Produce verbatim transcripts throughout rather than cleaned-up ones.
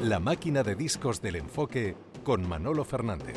La máquina de discos del enfoque con Manolo Fernández.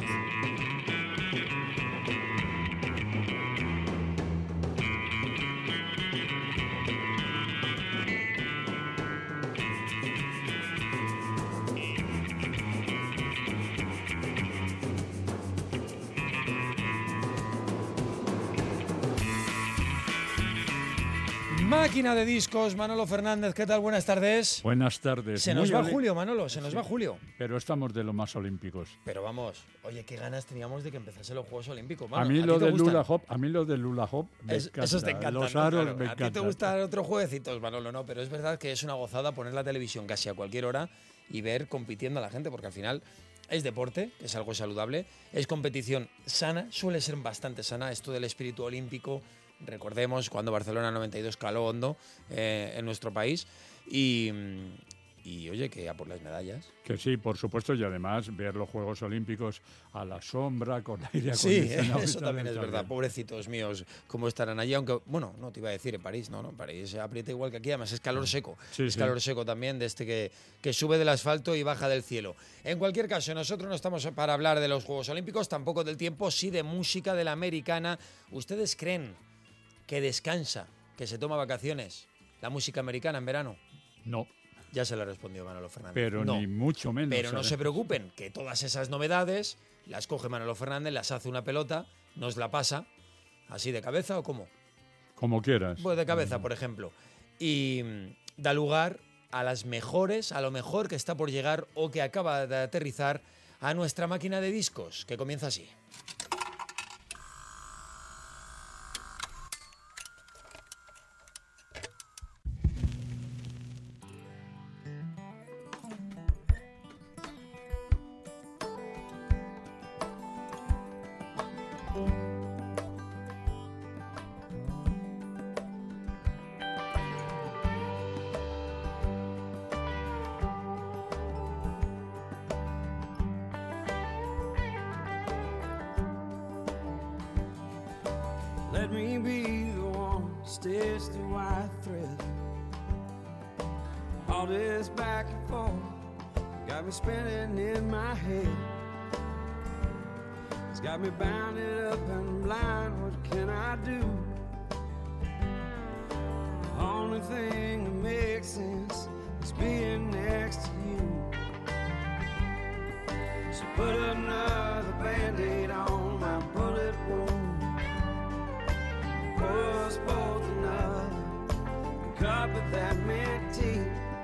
Máquina de discos, Manolo Fernández, ¿qué tal? Buenas tardes. Buenas tardes. Se nos va Julio, Manolo, se nos sí, va Julio. Pero estamos de los más olímpicos. Pero vamos, oye, qué ganas teníamos de que empezasen los Juegos Olímpicos. Bueno, a mí ¿a lo ti te del gustan? hula hop, a mí lo del hula hop me Es, encanta. Esos te encantan. Los ¿no? aros Claro. me A encantan. ti te gustan otros jueguecitos, Manolo, no, pero es verdad que es una gozada poner la televisión casi a cualquier hora y ver compitiendo a la gente, porque al final es deporte, que es algo saludable, es competición sana, suele ser bastante sana, esto del espíritu olímpico. Recordemos cuando Barcelona noventa y dos caló hondo eh, en nuestro país y, y, oye, que a por las medallas. Que sí, por supuesto, y además ver los Juegos Olímpicos a la sombra, con aire Sí, acondicionado. eso también es también. verdad. Pobrecitos míos, cómo estarán allí. Aunque, bueno, no te iba a decir en París, no, no, en París se aprieta igual que aquí. Además es calor seco. Sí, es sí. calor seco también, de este que, que sube del asfalto y baja del cielo. En cualquier caso, nosotros no estamos para hablar de los Juegos Olímpicos, tampoco del tiempo, sí de música, de la americana. ¿Ustedes creen que descansa, que se toma vacaciones la música americana en verano? No. Ya se lo ha respondido Manolo Fernández. Pero no. ni mucho menos. Pero no ¿sabes? se preocupen, que todas esas novedades las coge Manolo Fernández, las hace una pelota, nos la pasa, así de cabeza o cómo. Como quieras. Pues de cabeza, por ejemplo. Y mm, da lugar a las mejores, a lo mejor que está por llegar o que acaba de aterrizar a nuestra máquina de discos, que comienza así. Let me be the one to stitch the white thread. All this back and forth got me spinning in my head. It's got me bounded up and blind. What can I do? The only thing that makes sense is being next to you. So put another Band-Aid on my bullet wound. Was both enough to cup of that mint tea.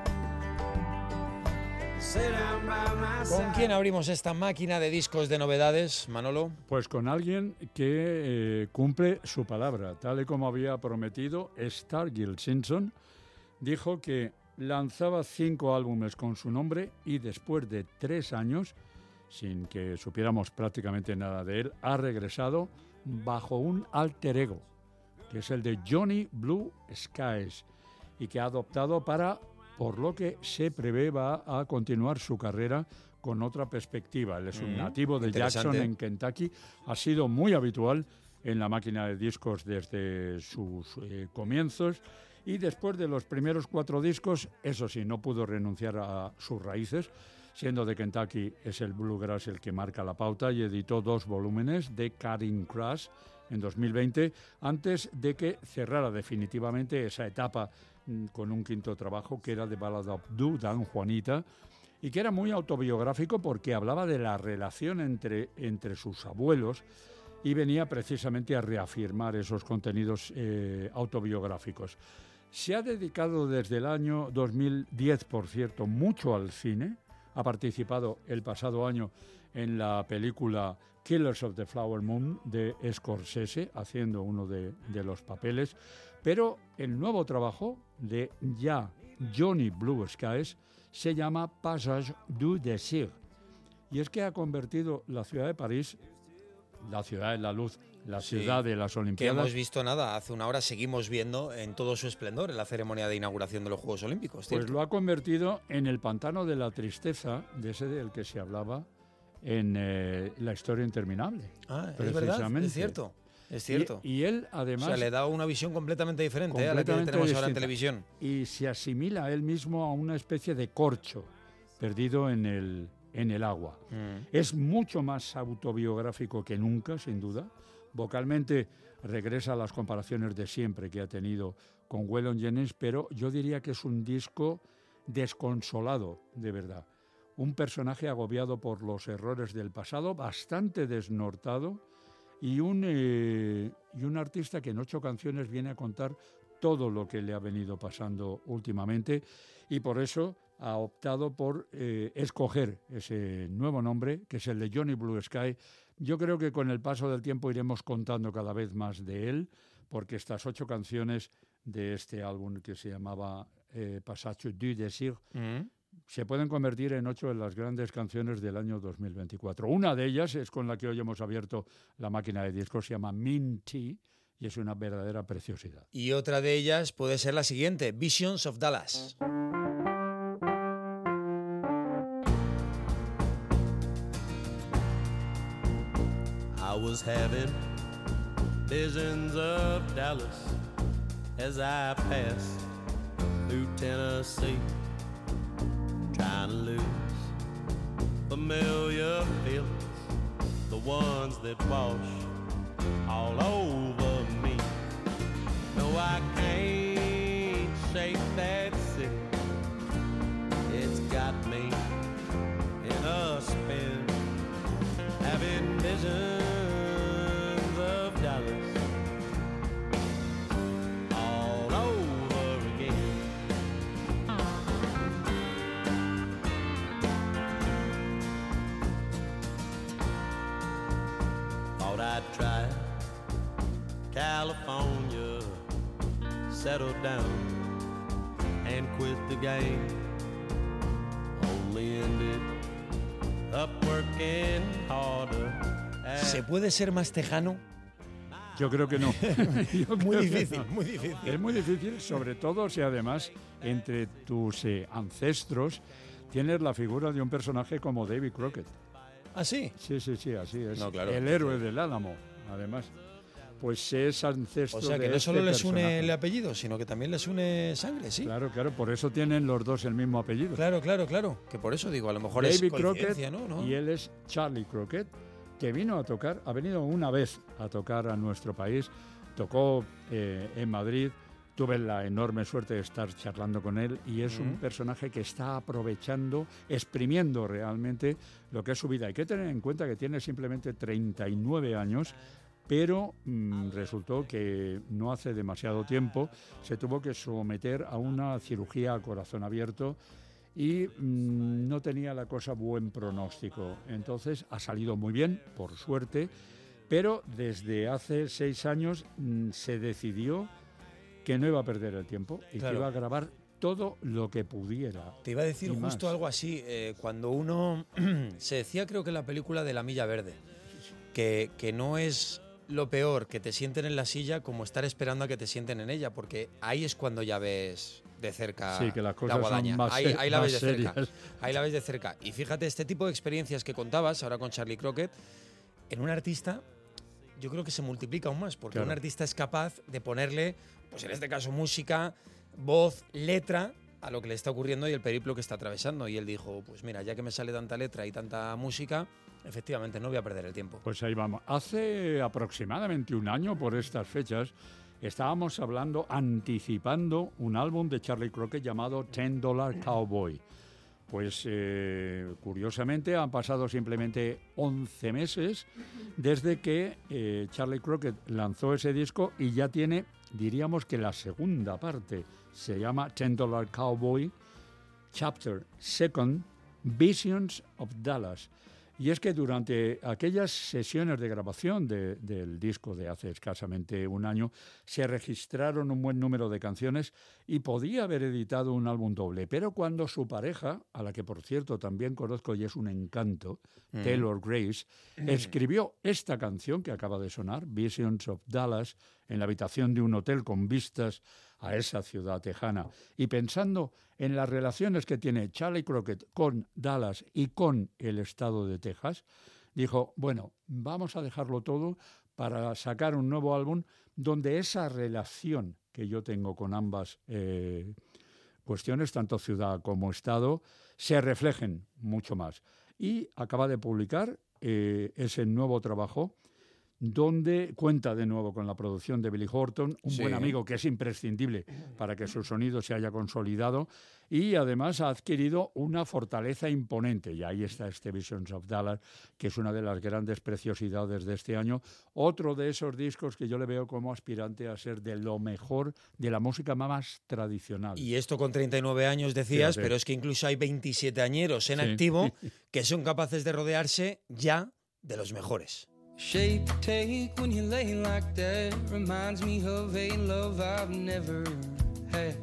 Sit down by my side. ¿Con quién abrimos esta máquina de discos de novedades, Manolo? Pues con alguien que eh, cumple su palabra. Tal y como había prometido, Stargill Simpson dijo que lanzaba cinco álbumes con su nombre y después de tres años, sin que supiéramos prácticamente nada de él, ha regresado bajo un alter ego, que es el de Johnny Blue Skies, y que ha adoptado para, por lo que se prevé, va a continuar su carrera con otra perspectiva. Él es un Mm, nativo de Jackson, en Kentucky. Ha sido muy habitual en la máquina de discos desde sus eh, comienzos, y después de los primeros cuatro discos, eso sí, no pudo renunciar a sus raíces, siendo de Kentucky es el bluegrass el que marca la pauta, y editó dos volúmenes de Cutting Crash en dos mil veinte, antes de que cerrara definitivamente esa etapa mm, con un quinto trabajo que era The Ballad of Du Dan Juanita, y que era muy autobiográfico porque hablaba de la relación entre, entre sus abuelos, y venía precisamente a reafirmar esos contenidos eh, autobiográficos. Se ha dedicado desde el año dos mil diez, por cierto, mucho al cine. Ha participado el pasado año en la película Killers of the Flower Moon de Scorsese, haciendo uno de, de los papeles. Pero el nuevo trabajo de ya Johnny Blue Skies se llama Passage du Désir. Y es que ha convertido la ciudad de París, la ciudad de la luz, la Sí, ciudad de las que Olimpiadas. hemos visto nada, hace una hora seguimos viendo en todo su esplendor en la ceremonia de inauguración de los Juegos Olímpicos. Pues ¿cierto? lo ha convertido en el pantano de la tristeza, de ese del que se hablaba en eh, La historia interminable. Ah, es verdad, precisamente. es cierto, es cierto. Y, y él, o además, sea, le da una visión completamente diferente ¿eh? a la que completamente tenemos ahora en distinta. televisión. y se asimila a él mismo a una especie de corcho, perdido en el, en el agua. Mm. Es mucho más autobiográfico que nunca, sin duda. Vocalmente regresa a las comparaciones de siempre que ha tenido con Waylon Jennings, pero yo diría que es un disco desconsolado, de verdad. Un personaje agobiado por los errores del pasado, bastante desnortado, y un, eh, y un artista que en ocho canciones viene a contar todo lo que le ha venido pasando últimamente, y por eso ha optado por eh, escoger ese nuevo nombre, que es el de Johnny Blue Sky. Yo creo que con el paso del tiempo iremos contando cada vez más de él, porque estas ocho canciones de este álbum que se llamaba eh, Passage du Désir Mm. se pueden convertir en ocho de las grandes canciones del año dos mil veinticuatro. Una de ellas es con la que hoy hemos abierto la máquina de discos, se llama Minty, y es una verdadera preciosidad. Y otra de ellas puede ser la siguiente, Visions of Dallas. I was having visions of Dallas as I passed through Tennessee, trying to lose familiar feelings, the ones that wash all over me. No, I can't shake that city. It's got me in a spin, having visions of Dallas all over again. Thought I'd try California, settle down and quit the game. Only ended up working harder. ¿Se puede ser más tejano? Yo creo que no. Yo Muy creo que difícil, no. muy difícil. Es muy difícil, sobre todo si además entre tus eh, ancestros tienes la figura de un personaje como David Crockett. ¿Ah, sí? Sí, sí, sí, así es. No, claro. El héroe del Álamo, además. Pues es ancestro O sea, que de no este solo les une personaje. el apellido, sino que también les une sangre, sí. Claro, claro, por eso tienen los dos el mismo apellido. Claro, claro, claro. Que por eso digo, a lo mejor David es Crockett coincidencia, ¿no? ¿no? y él es Charlie Crockett, que vino a tocar, ha venido una vez a tocar a nuestro país, tocó eh, en Madrid, tuve la enorme suerte de estar charlando con él y es un Mm. personaje que está aprovechando, exprimiendo realmente lo que es su vida. Hay que tener en cuenta que tiene simplemente treinta y nueve años, pero mm, resultó que no hace demasiado tiempo se tuvo que someter a una cirugía a corazón abierto y mm, no tenía la cosa buen pronóstico. Entonces ha salido muy bien, por suerte, pero desde hace seis años mm, se decidió que no iba a perder el tiempo y Claro. que iba a grabar todo lo que pudiera. Te iba a decir Y justo más. algo así, eh, cuando uno se decía, creo que en la película de La Milla Verde, que, que no es lo peor que te sienten en la silla como estar esperando a que te sienten en ella, porque ahí es cuando ya ves de cerca Sí, que las la cosas guadaña. son más, ahí, ser- ahí la más ves de cerca. serias. Ahí la ves de cerca. Y fíjate, este tipo de experiencias que contabas ahora con Charlie Crockett, en un artista, yo creo que se multiplica aún más, porque Claro. un artista es capaz de ponerle, pues en este caso, música, voz, letra a lo que le está ocurriendo y el periplo que está atravesando. Y él dijo, pues mira, ya que me sale tanta letra y tanta música, efectivamente no voy a perder el tiempo. Pues ahí vamos. Hace aproximadamente un año por estas fechas estábamos hablando, anticipando un álbum de Charlie Crockett llamado Ten Dollar Cowboy. Pues eh, curiosamente han pasado simplemente once meses desde que eh, Charlie Crockett lanzó ese disco y ya tiene, diríamos que la segunda parte, se llama Ten Dollar Cowboy, Chapter Second, Visions of Dallas. Y es que durante aquellas sesiones de grabación de- del disco de hace escasamente un año se registraron un buen número de canciones y podía haber editado un álbum doble. Pero cuando su pareja, a la que por cierto también conozco y es un encanto, Mm. Taylor Grace, escribió esta canción que acaba de sonar, Visions of Dallas, en la habitación de un hotel con vistas a esa ciudad tejana. Y pensando en las relaciones que tiene Charlie Crockett con Dallas y con el estado de Texas, dijo, bueno, vamos a dejarlo todo para sacar un nuevo álbum donde esa relación que yo tengo con ambas eh, cuestiones, tanto ciudad como estado, se reflejen mucho más. Y acaba de publicar eh, ese nuevo trabajo donde cuenta de nuevo con la producción de Billy Horton, un Sí. buen amigo que es imprescindible para que su sonido se haya consolidado, y además ha adquirido una fortaleza imponente. Y ahí está este Visions of Dallas, que es una de las grandes preciosidades de este año. Otro de esos discos que yo le veo como aspirante a ser de lo mejor de la música más tradicional. Y esto con treinta y nueve años decías, Fíjate. pero es que incluso hay veintisiete añeros en Sí. activo que son capaces de rodearse ya de los mejores. Shape to take when you lay like that reminds me of a love I've never had.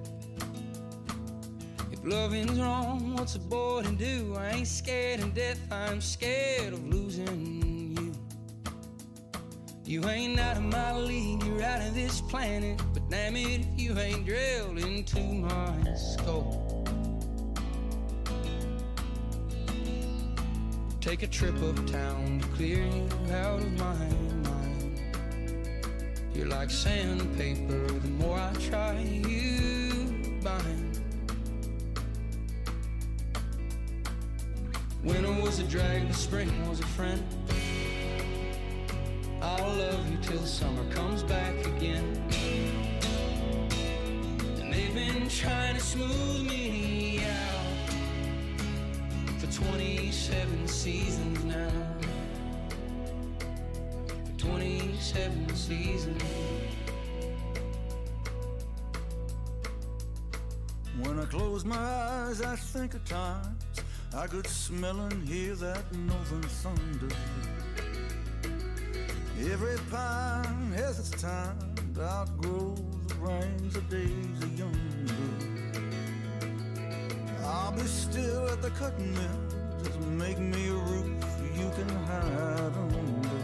If loving's wrong, what's a boy to do? I ain't scared of death, I'm scared of losing you. You ain't out of my league, you're out of this planet, but damn it if you ain't drilled into my skull. Take a trip uptown to clear you out of my mind. You're like sandpaper, the more I try you bind. Winter was a drag, but spring was a friend. I'll love you till summer comes back again. And they've been trying to smooth me out for twenty-seven seasons now. For twenty-seven seasons. When I close my eyes, I think of times I could smell and hear that northern thunder. Every pine has its time to outgrow the rains of days of younger. I'll be still at the cutting mill, just make me a roof you can hide under.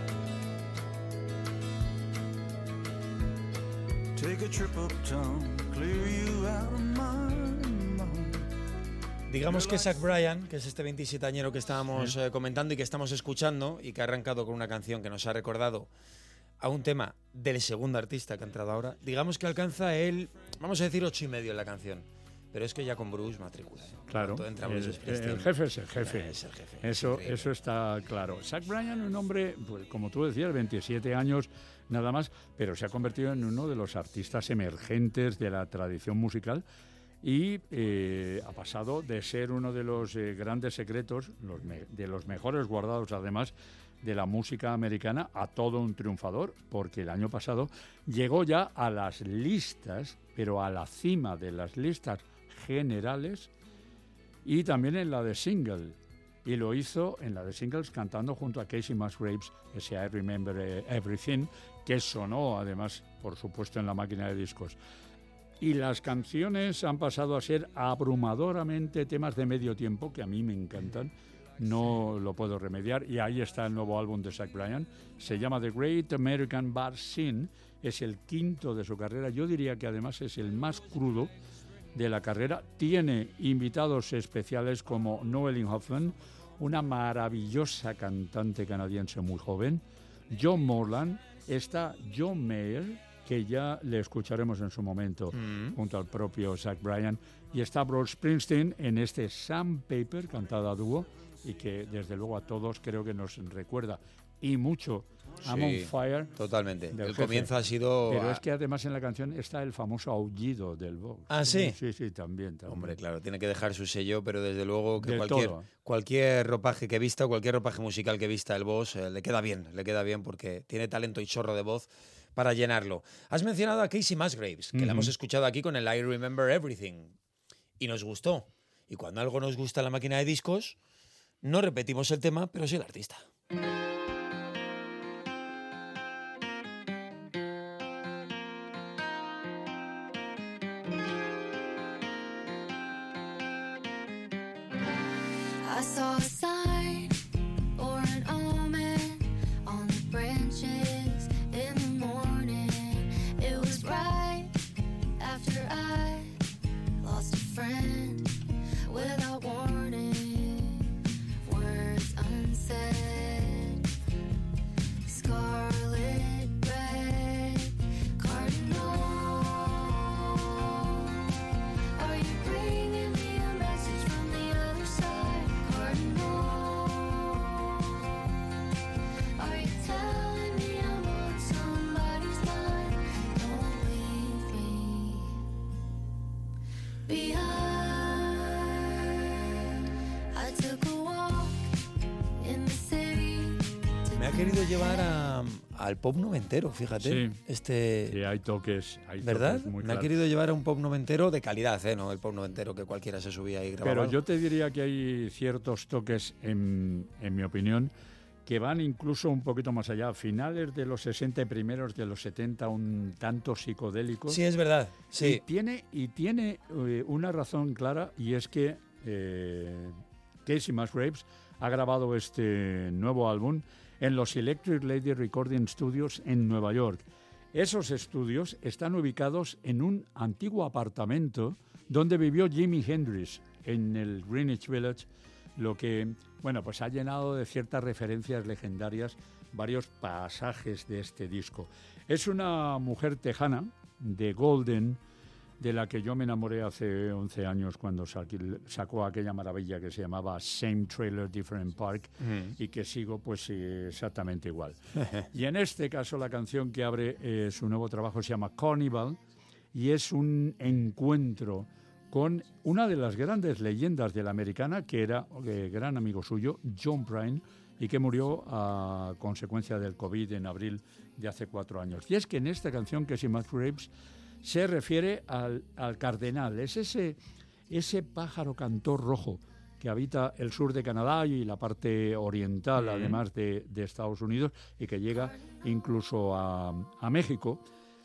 Take a trip uptown, clear you out of my mind. Digamos que Zach Bryan, que es este veintisiete-añero que estábamos sí. eh, comentando y que estamos escuchando y que ha arrancado con una canción que nos ha recordado a un tema del segundo artista que ha entrado ahora, digamos que alcanza el, vamos a decir, ocho y medio en la canción. Pero es que ya con Bruce matricula. ¿eh? Claro, entra el, Bruce el jefe es el jefe. Es el jefe. Eso, eso está claro. Zach Bryan, un hombre, pues, como tú decías, veintisiete años nada más, pero se ha convertido en uno de los artistas emergentes de la tradición musical y eh, ha pasado de ser uno de los eh, grandes secretos, los me, de los mejores guardados además, de la música americana a todo un triunfador, porque el año pasado llegó ya a las listas, pero a la cima de las listas generales y también en la de single, y lo hizo en la de singles cantando junto a Casey Musgraves ese I Remember Everything, que sonó además por supuesto en la máquina de discos. Y las canciones han pasado a ser abrumadoramente temas de medio tiempo que a mí me encantan, no lo puedo remediar, y ahí está el nuevo álbum de Zach Bryan, se llama The Great American Bar Scene, es el quinto de su carrera, yo diría que además es el más crudo de la carrera. Tiene invitados especiales como Noel Hoffman, una maravillosa cantante canadiense muy joven, John Morland, está John Mayer, que ya le escucharemos en su momento mm. junto al propio Zach Bryan, y está Bruce Springsteen en este Sandpaper, cantada a dúo, y que desde luego a todos creo que nos recuerda y mucho a sí, I'm on Fire. Totalmente. El jefe. comienzo ha sido. Pero es que además en la canción está el famoso aullido del box. Ah, sí. Sí, sí, también, también. Hombre, claro, tiene que dejar su sello, pero desde luego que de cualquier, todo. cualquier ropaje que vista, cualquier ropaje musical que vista el boss, eh, le queda bien, le queda bien porque tiene talento y chorro de voz para llenarlo. Has mencionado a Casey Musgraves, que uh-huh. la hemos escuchado aquí con el I Remember Everything, y nos gustó. Y cuando algo nos gusta en la máquina de discos, no repetimos el tema, pero sí el artista. I saw a sign or an omen on the branches in the morning. It was right after I lost a friend without warning. Words unsaid, scarlet red cardinal. Are you bringing me a message from the other I took a walk in the city. Me ha querido llevar a, al pop noventero, fíjate. Sí. Este, Sí, hay toques, hay ¿verdad? toques muy Me ha claros. querido llevar a un pop noventero de calidad, ¿eh? No el pop noventero que cualquiera se subía y grababa. Pero yo te diría que hay ciertos toques, en, en mi opinión, que van incluso un poquito más allá. Finales de los sesenta y primeros de los setenta, un tanto psicodélicos. Sí, es verdad. Y Sí. tiene, y tiene eh, una razón clara, y es que eh, Casey Musgraves ha grabado este nuevo álbum en los Electric Lady Recording Studios en Nueva York. Esos estudios están ubicados en un antiguo apartamento donde vivió Jimi Hendrix en el Greenwich Village, lo que, bueno, pues ha llenado de ciertas referencias legendarias varios pasajes de este disco. Es una mujer tejana de Golden, de la que yo me enamoré hace once años cuando saqui- sacó aquella maravilla que se llamaba Same Trailer, Different Park, Mm. y que sigo pues eh, exactamente igual. Y en este caso la canción que abre eh, su nuevo trabajo se llama Carnival, y es un encuentro con una de las grandes leyendas de la americana, que era eh, gran amigo suyo, John Prine, y que murió a consecuencia del COVID en abril de hace cuatro años. Y es que en esta canción, Casey Musgraves se refiere al, al cardenal, es ese, ese pájaro cantor rojo que habita el sur de Canadá y la parte oriental, Mm. además de, de Estados Unidos, y que llega incluso a, a México.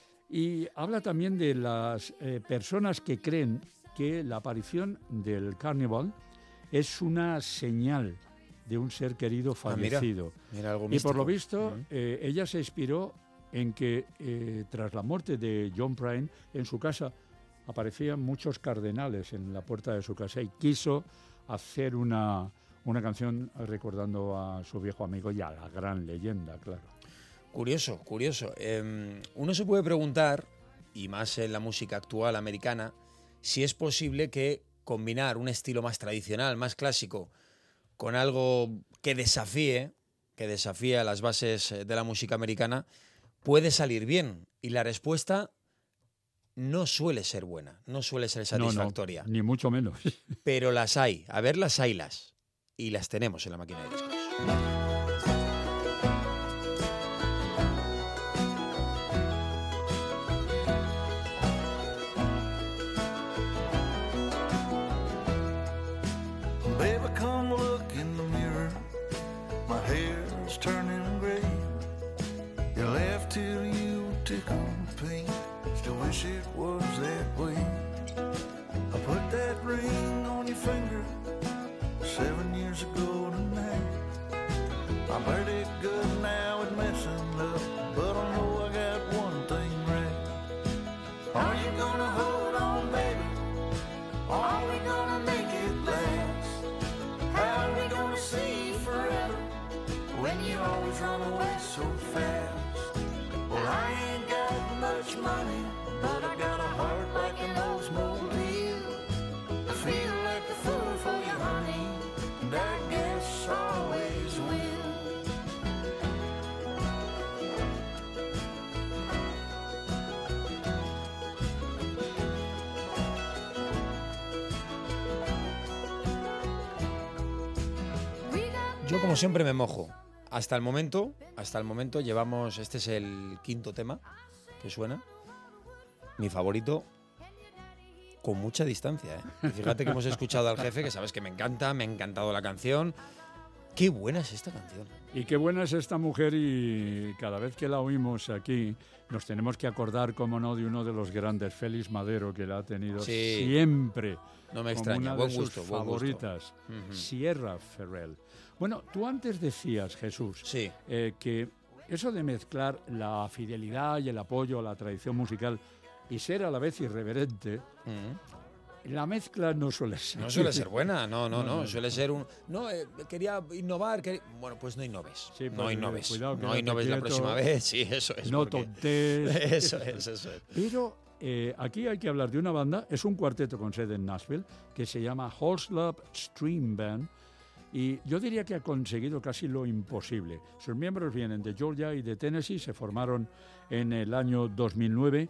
Y habla también de las eh, personas que creen que la aparición del carnaval es una señal de un ser querido Ah, mira, fallecido. mira algo Y por lo místico. visto, Mm. eh, ella se inspiró en que eh, tras la muerte de John Prine, en su casa aparecían muchos cardenales en la puerta de su casa, y quiso hacer una, una canción recordando a su viejo amigo y a la gran leyenda, claro. Curioso, curioso. Eh, uno se puede preguntar, y más en la música actual americana, si es posible que combinar un estilo más tradicional, más clásico, con algo que desafíe, que desafíe a las bases eh, de la música americana, puede salir bien. Y la respuesta no suele ser buena, no suele ser No, no, satisfactoria. ni mucho menos. Pero las hay. A ver, las haylas. Y las tenemos en la máquina de discos. Baby, come look in the mirror. My hair's turning gray. You laughed till you tickle pink. Still wish it was that way. I put that ring on your finger seven years ago tonight. I'm pretty good now at messing up, but I know I got one thing right. Are you gonna hold on, baby? Or are we gonna make it last? How are we gonna see forever when you always run away so fast? Well, I ain't got much money, but I got a heart like an Oldsmobile. I feel like a fool for you, honey, and I guess I always will. Yo, como siempre, me mojo. Hasta el momento, hasta el momento llevamos, este es el quinto tema que suena. Mi favorito, con mucha distancia, ¿eh? Y fíjate que hemos escuchado al jefe, que sabes que me encanta, me ha encantado la canción. Qué buena es esta canción. Y qué buena es esta mujer, y cada vez que la oímos aquí nos tenemos que acordar, como no, de uno de los grandes, Félix Madero, que la ha tenido Sí. siempre No me como extraña, una buen de gusto, sus buen gusto. favoritas, Ujú. Sierra Ferrell. Bueno, tú antes decías, Jesús, Sí. eh, que eso de mezclar la fidelidad y el apoyo a la tradición musical y ser a la vez irreverente, Mm. la mezcla no suele ser. No suele ser buena, no, no, No, no, no. suele ser un... No, eh, quería innovar, quería- bueno, pues no innoves, Sí, no pues, innoves, cuidado, no quédate innoves la quieto. próxima vez, sí, eso es. No porque- tontes. Eso es, eso es. Pero eh, aquí hay que hablar de una banda, es un cuarteto con sede en Nashville, que se llama Horslop Stream Band, y yo diría que ha conseguido casi lo imposible. Sus miembros vienen de Georgia y de Tennessee, se formaron en el año dos mil nueve,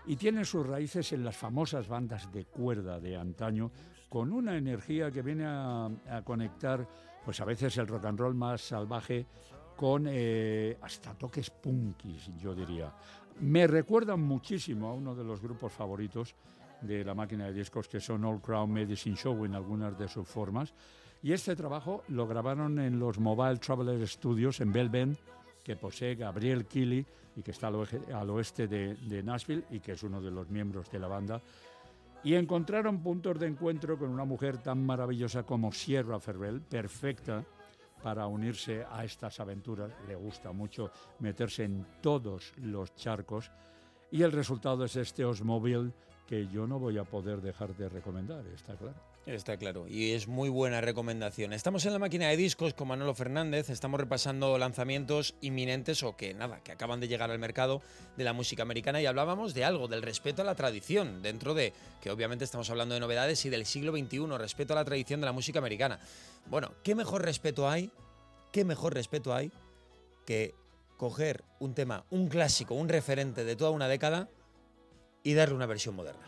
y tiene sus raíces en las famosas bandas de cuerda de antaño, con una energía que viene a, a conectar, pues a veces el rock and roll más salvaje con eh, hasta toques punkis, yo diría. Me recuerdan muchísimo a uno de los grupos favoritos de La Máquina de Discos, que son All Crown Medicine Show en algunas de sus formas. Y este trabajo lo grabaron en los Mobile Traveler Studios en Bell Bend, que posee Gabriel Keeley y que está al, oje, al oeste de, de Nashville y que es uno de los miembros de la banda. Y encontraron puntos de encuentro con una mujer tan maravillosa como Sierra Ferrell, perfecta para unirse a estas aventuras. Le gusta mucho meterse en todos los charcos y el resultado es este Oldsmobile que yo no voy a poder dejar de recomendar, está claro. Está claro, y es muy buena recomendación. Estamos en La Máquina de Discos con Manolo Fernández, estamos repasando lanzamientos inminentes o que nada, que acaban de llegar al mercado de la música americana y hablábamos de algo, del respeto a la tradición, dentro de que obviamente estamos hablando de novedades y del siglo veintiuno, respeto a la tradición de la música americana. Bueno, ¿qué mejor respeto hay? ¿Qué mejor respeto hay que coger un tema, un clásico, un referente de toda una década y darle una versión moderna?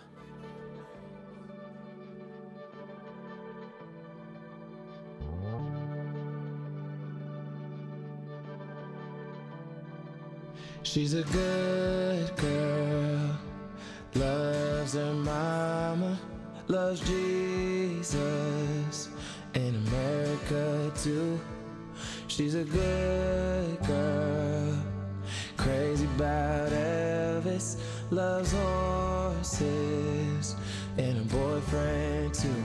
She's a good girl, loves her mama, loves Jesus, and America too. She's a good girl, crazy about Elvis, loves horses, and a boyfriend too.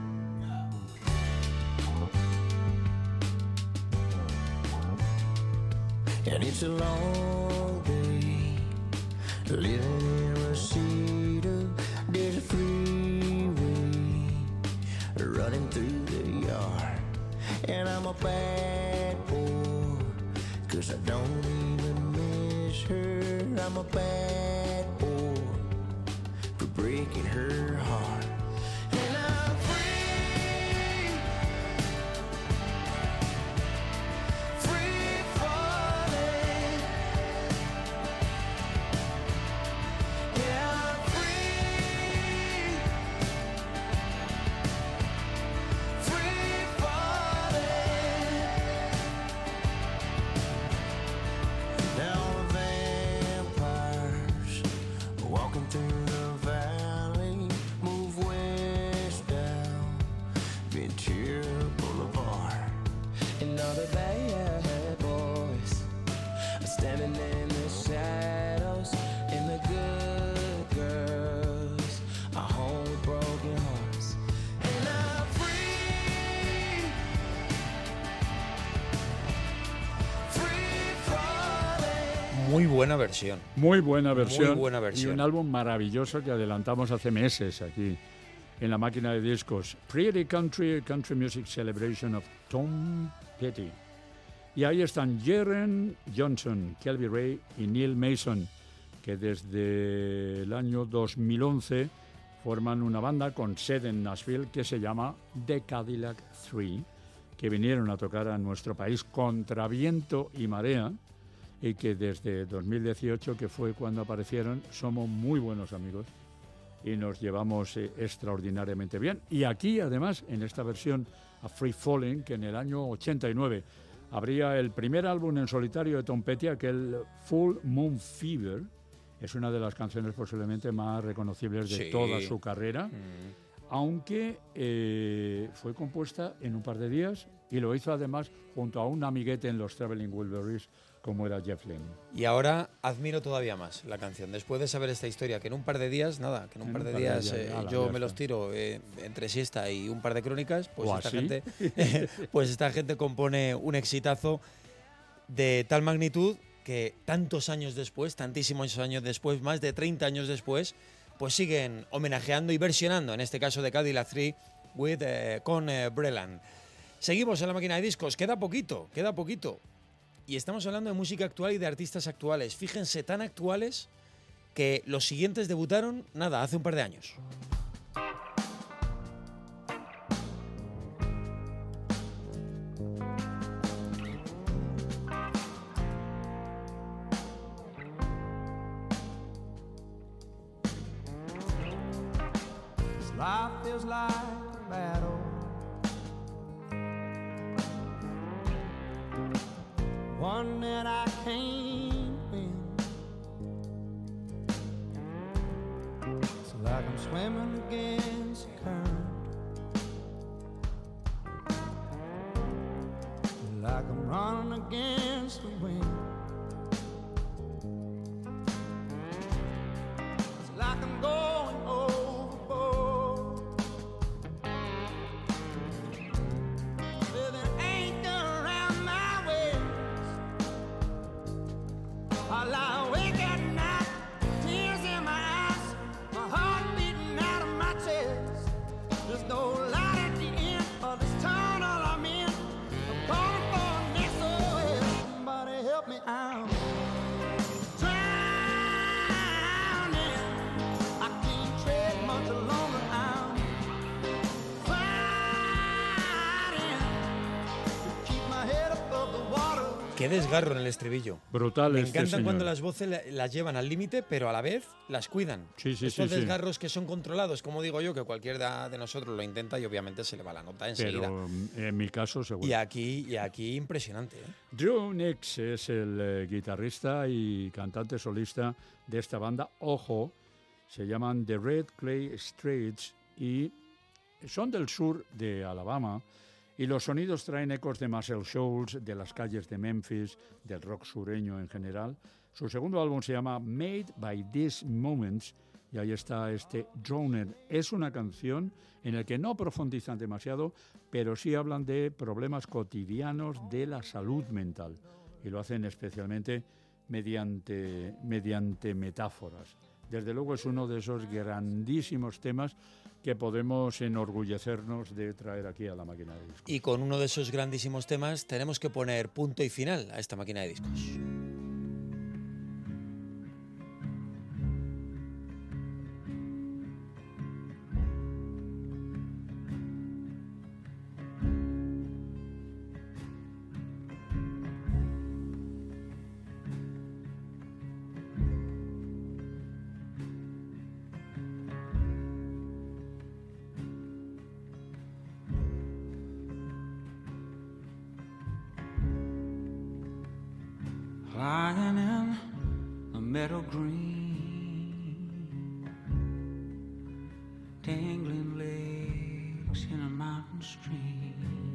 And it's a long day living in Reseda. There's a freeway running through the yard, and I'm a bad boy, cause I don't even miss her. I'm a bad boy for breaking her heart. And I'm free, free falling. Yeah, I'm free, free falling. Now the vampires walking through the valley move west down Ventura Boulevard, and all the bad boys are standing in the shadows, and the good girls are home with broken hearts. And I'm free, free falling. Muy buena versión. Muy buena versión. Muy buena versión. Y un álbum maravilloso que adelantamos hace meses aquí en La Máquina de Discos. Pretty Country, Country Music Celebration of Tom Petty. Y ahí están Jaren Johnson, Kelby Ray y Neil Mason, que desde el año dos mil once forman una banda con sede en Nashville que se llama The Cadillac tres, que vinieron a tocar a nuestro país contra viento y marea, y que desde dos mil dieciocho, que fue cuando aparecieron, somos muy buenos amigos y nos llevamos eh, extraordinariamente bien. Y aquí, además, en esta versión a Free Falling, que en el año ochenta y nueve habría el primer álbum en solitario de Tom Petty, aquel Full Moon Fever, es una de las canciones posiblemente más reconocibles de Sí. toda su carrera, Mm. aunque eh, fue compuesta en un par de días y lo hizo además junto a un amiguete en los Traveling Wilburys, como era Jeff Lynne. Y ahora admiro todavía más la canción. Después de saber esta historia, que en un par de días, nada, que en un par de días eh, ala, yo ya me los está. tiro eh, entre siesta y un par de crónicas, pues ¿O esta así? gente, pues esta gente compone un exitazo de tal magnitud que tantos años después, tantísimos años después, más de treinta años después, pues siguen homenajeando y versionando, en este caso de Cadillac tres, with, eh, con eh, Breland. Seguimos en La Máquina de Discos, queda poquito, queda poquito. Y estamos hablando de música actual y de artistas actuales. Fíjense, tan actuales que los siguientes debutaron, nada, hace un par de años. Life feels like a battle. One that I can't win. It's like I'm swimming against the current. Like I'm running against the wind. It's like I'm going overboard with an anchor around my waist. I lie awake at night, tears in my eyes, my heart beating out of my chest. There's no light at the end of this tunnel I'm in. I'm calling for an S O S. Somebody help me out. Drowning, I can't tread much longer. I'm fighting to keep my head above the water. Qué desgarro en el estribillo. Brutal Me este encantan señor. cuando las voces la- las llevan al límite, pero a la vez las cuidan. Sí, sí, Estos sí, sí. desgarros que son controlados, como digo yo, que cualquiera de nosotros lo intenta y obviamente se le va la nota enseguida. Pero mm, en mi caso, seguro. Y aquí, y aquí impresionante. ¿eh? Drew Nix es el eh, guitarrista y cantante solista de esta banda. Ojo, se llaman The Red Clay Straits y son del sur de Alabama. Y los sonidos traen ecos de Muscle Shoals, de las calles de Memphis, del rock sureño en general. Su segundo álbum se llama Made by These Moments y ahí está este Droner. Es una canción en la que no profundizan demasiado, pero sí hablan de problemas cotidianos de la salud mental y lo hacen especialmente mediante, mediante metáforas. Desde luego es uno de esos grandísimos temas que podemos enorgullecernos de traer aquí a la máquina de discos. Y con uno de esos grandísimos temas tenemos que poner punto y final a esta máquina de discos. Lying in a meadow green, dangling legs in a mountain stream.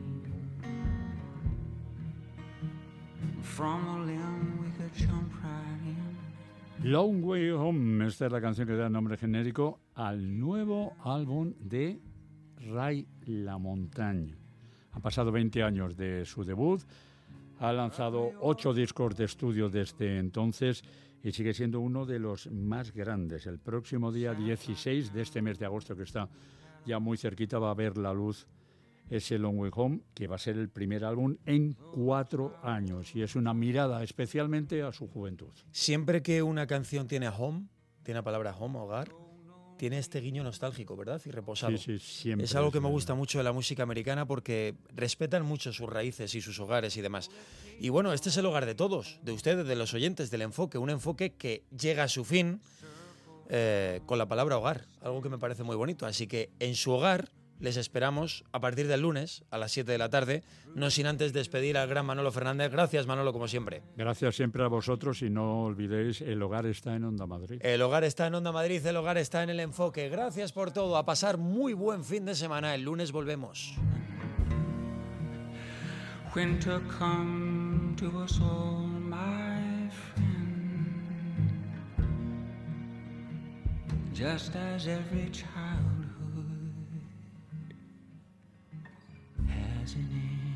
From a limb we could jump right in. Long Way Home, esta es la canción que da nombre genérico al nuevo álbum de Ray LaMontagne. Han pasado veinte años de su debut. Ha lanzado ocho discos de estudio desde entonces y sigue siendo uno de los más grandes. El próximo día dieciséis de este mes de agosto, que está ya muy cerquita, va a ver la luz ese Long Way Home, que va a ser el primer álbum en cuatro años. Y es una mirada especialmente a su juventud. Siempre que una canción tiene home, tiene la palabra home, hogar, tiene este guiño nostálgico, ¿verdad? Y reposado. Sí, sí, siempre. Es algo que me verdad. gusta mucho de la música americana porque respetan mucho sus raíces y sus hogares y demás. Y bueno, este es el hogar de todos, de ustedes, de los oyentes, del enfoque. Un enfoque que llega a su fin eh, con la palabra hogar, algo que me parece muy bonito. Así que en su hogar les esperamos a partir del lunes a las siete de la tarde, no sin antes despedir al gran Manolo Fernández. Gracias, Manolo, como siempre. Gracias siempre a vosotros y no olvidéis, el hogar está en Onda Madrid. El hogar está en Onda Madrid, el hogar está en el enfoque. Gracias por todo, a pasar muy buen fin de semana. El lunes volvemos. Winter come to us all, my friend, just as every childhood has an end.